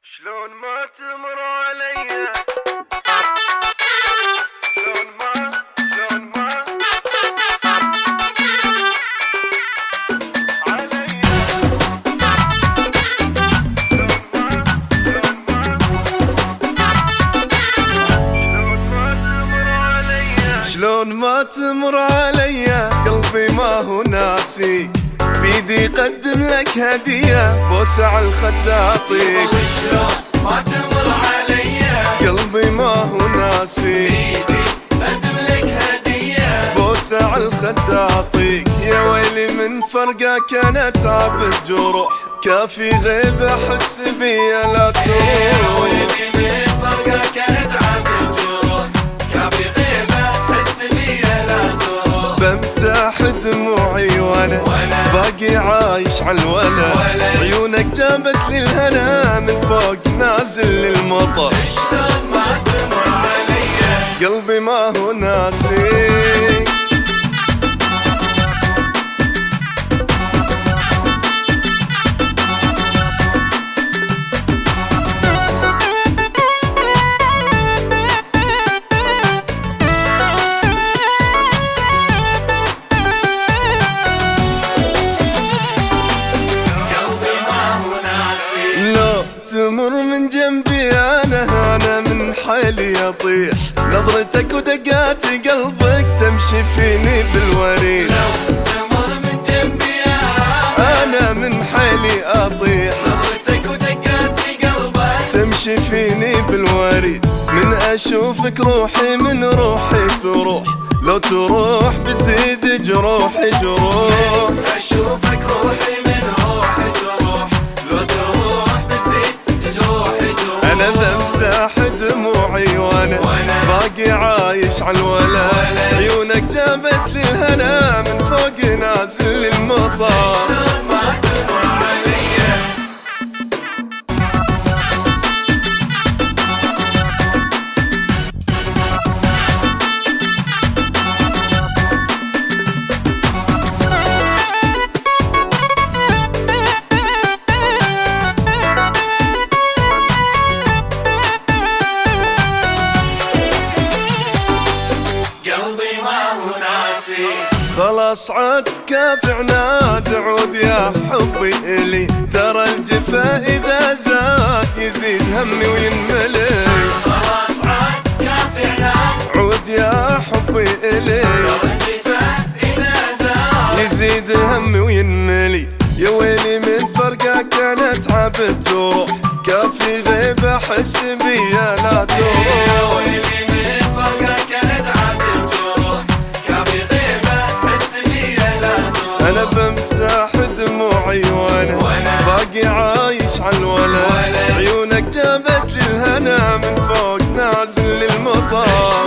شلون ما تمر عليا شلون ما عليا شلون ما تمر عليا قلبي ما هو ناسي بيدي قدم لك هدية بوسة على الخد اعطيك. شلون ما تمر عليا قلبي ما هو ناسي بيدي قدم لك هدية بوسة على الخد اعطيك. يا ويلي من فرقك انا تعب الجروح كافي غيبة احس بيا لا تروح. يا ويلي من فرقك انا تعب الجروح كافي غيبة احس بيا لا تروح. بمسح دموعي وانا باقي عايش عالولا عيونك جابت لي الهنا من فوق نازل للمطر. شلون ما تمر عليا قلبي ما هو ناسي تمر من جنبي أنا من حالي أطيح نظرتك ودقات قلبك تمشي فيني بالوريد. لو تمر من جنبي أنا من حالي أطيح نظرتك ودقات قلبك تمشي فيني بالوريد. من أشوفك روحي من روحي تروح لو تروح بتزيد جروحي جروح. أشوفك روحي من روحي تروح لو تروح بتزيد جروحي جروح. أنا بمسح دموعي وأنا باقي عايش عالولا عيونك جابت لي الهنا من فوق نازل للمطر. شلون ما تمر عليا قلبي ما هو ناسي. خلاص عاد كافي عناد عود يا حبي إلي ترى الجفا إذا زاد يزيد همي وينملي. خلاص عاد كافي عناد عود يا حبي إلي ترى الجفا إذا زاد يزيد همي وينملي. يا ويلي من فرقك انا تعب الجروح كافي غيبة احس بيا لا تروح. يا ويلي من فرقك انا تعب الجروح كافي غيبة احس بيا لا تروح. انا بمسح دموعي وانا باقي عايش عالولا عيونك جابت لي الهنا من فوق نازل للمطر.